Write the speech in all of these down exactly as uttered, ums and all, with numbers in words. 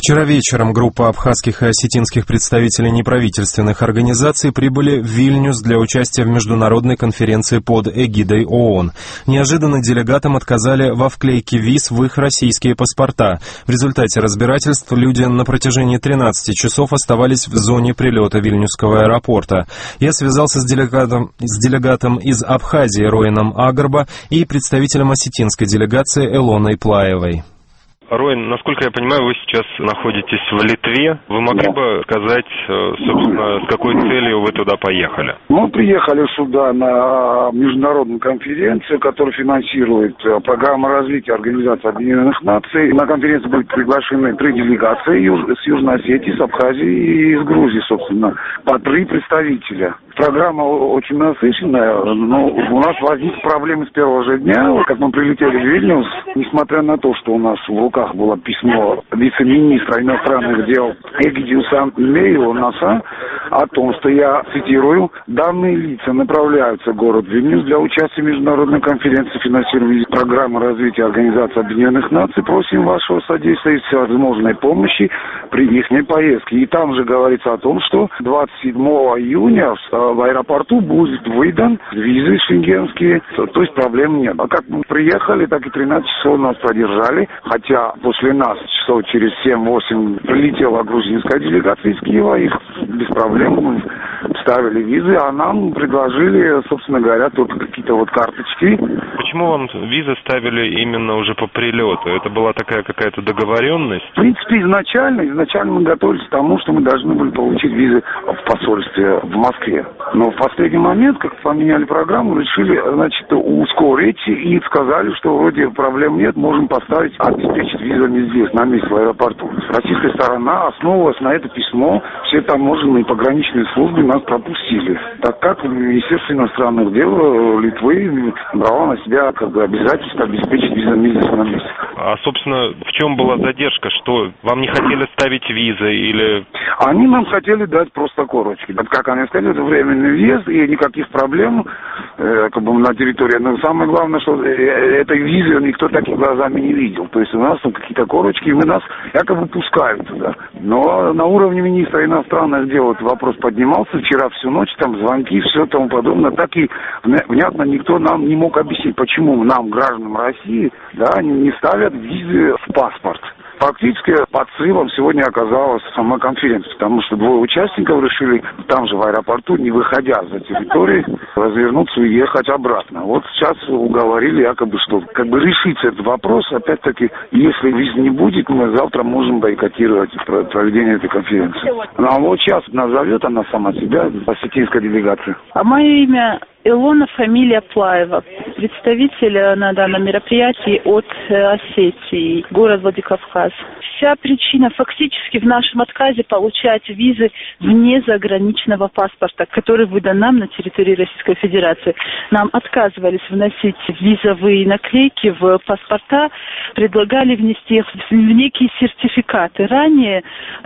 Вчера вечером группа абхазских и осетинских представителей неправительственных организаций прибыли в Вильнюс для участия в международной конференции под эгидой ООН. Неожиданно делегатам отказали во вклейке виз в их российские паспорта. В результате разбирательств люди на протяжении тринадцати часов оставались в зоне прилета Вильнюсского аэропорта. Я связался с делегатом, с делегатом из Абхазии Роином Агарба и представителем осетинской делегации Элоной Плаевой. Роин, насколько я понимаю, вы сейчас находитесь в Литве. Вы могли да. бы сказать, собственно, с какой целью вы туда поехали? Мы приехали сюда на международную конференцию, которую финансирует программа развития Организации Объединенных Наций. На конференцию были приглашены три делегации с Южной Осетии, с Абхазии и из Грузии, собственно, по три представителя. Программа очень насыщенная, но у нас возникли проблемы с первого же дня. Как мы прилетели в Вильнюс, несмотря на то, что у нас в руках было письмо вице-министра иностранных дел Эгидиуса Лейлонаса о том, что, я цитирую, данные лица направляются в город Вильнюс для участия в международной конференции финансирования программы развития Организации Объединенных Наций. Просим вашего содействия и всевозможной помощи при их поездке. И там же говорится о том, что двадцать седьмого июня в аэропорту будет выдан визы шенгенские, то есть проблем нет. А как мы приехали, так и тринадцать часов нас продержали, хотя после нас часов через семь-восемь прилетела грузинская делегация из Киева, их без проблем ставили визы, а нам предложили, собственно говоря, только какие-то вот карточки. Почему вам визы ставили именно уже по прилету? Это была такая какая-то договоренность? В принципе, изначально, изначально мы готовились к тому, что мы должны были получить визы в посольстве в Москве. Но в последний момент, как поменяли программу, решили, значит, ускорить и сказали, что вроде проблем нет, можем поставить, обеспечить визами здесь, на месте, в аэропорту. Российская сторона основывалась на это письмо, все таможенные пограничные службы нас пропустили, так как Министерство иностранных дел Литвы брало на себя как бы обязательство обеспечить визами здесь на месте. А, собственно, в чем была задержка? Что, вам не хотели ставить визы или... Они нам хотели дать просто корочки. Как они сказали, это временный въезд и никаких проблем э, как бы на территории. Но самое главное, что этой визы никто такими глазами не видел. То есть у нас там какие-то корочки, и мы нас якобы пускают туда. Но на уровне министра иностранных дел этот вопрос поднимался. Вчера всю ночь там звонки, все тому подобное. Так и внятно никто нам не мог объяснить, почему нам, гражданам России, да, не ставят визы в паспорт. Фактически под срывом сегодня оказалась сама конференция, потому что двое участников решили там же в аэропорту, не выходя за территорию, развернуться и ехать обратно. Вот сейчас уговорили якобы, что как бы решится этот вопрос. Опять-таки, если виз не будет, мы завтра можем бойкотировать проведение этой конференции. Ну, а вот сейчас назовет она сама себя, осетинская делегация. А мое имя Илона, фамилия Плаева, представитель на данном мероприятии от Осетии, город Владикавказ. Вся причина фактически в нашем отказе получать визы вне заграничного паспорта, который выдан нам на территории Российской Федерации. Нам отказывались вносить визовые наклейки в паспорта, предлагали внести их в некие сертификаты. Ранее,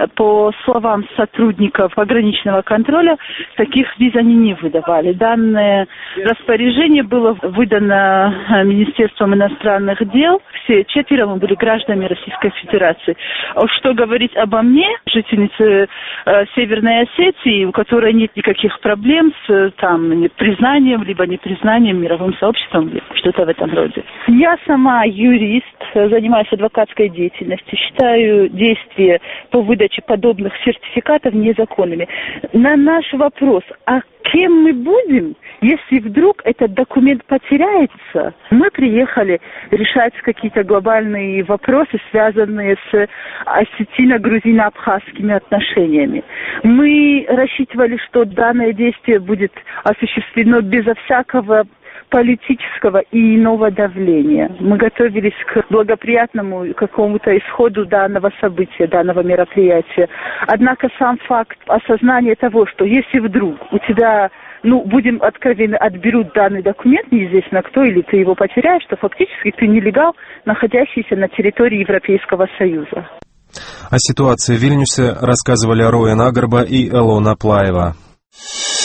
по словам сотрудников пограничного контроля, таких виз они не выдавали. Данное распоряжение было выдано Министерством иностранных дел. Все четверо мы были гражданами Российской Федерации. Что говорить обо мне, жительнице э, Северной Осетии, у которой нет никаких проблем с там, признанием, либо непризнанием мировым сообществом, что-то в этом роде. Я сама юрист, занимаюсь адвокатской деятельностью, считаю действия по выдаче подобных сертификатов незаконными. На наш вопрос, а кем мы будем, если вдруг этот документ потеряется? Мы приехали решать какие-то глобальные вопросы, связанные с осетино-грузино-абхазскими отношениями. Мы рассчитывали, что данное действие будет осуществлено безо всякого политического и иного давления. Мы готовились к благоприятному какому-то исходу данного события, данного мероприятия. Однако сам факт осознания того, что если вдруг у тебя, ну, будем откровенны, отберут данный документ, неизвестно кто, или ты его потеряешь, то фактически ты нелегал, находящийся на территории Европейского Союза. О ситуации в Вильнюсе рассказывали Роин Агарба и Элона Плаева.